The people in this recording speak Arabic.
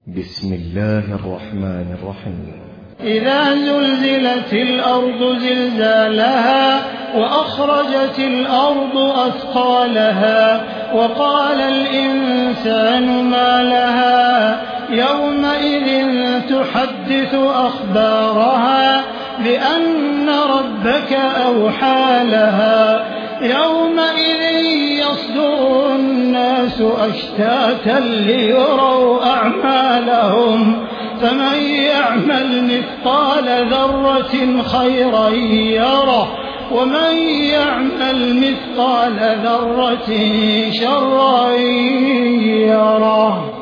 بسم الله الرحمن الرحيم. إذا زلزلت الأرض زلزالها وأخرجت الأرض أثقالها وقال الإنسان ما لها يومئذ تحدث أخبارها بأن ربك أوحى لها يومئذ يصدر الناس أشتاتا ليروا أعمالهم فمن يعمل مثقال ذرة خيرا يره ومن يعمل مثقال ذرة شرا يره.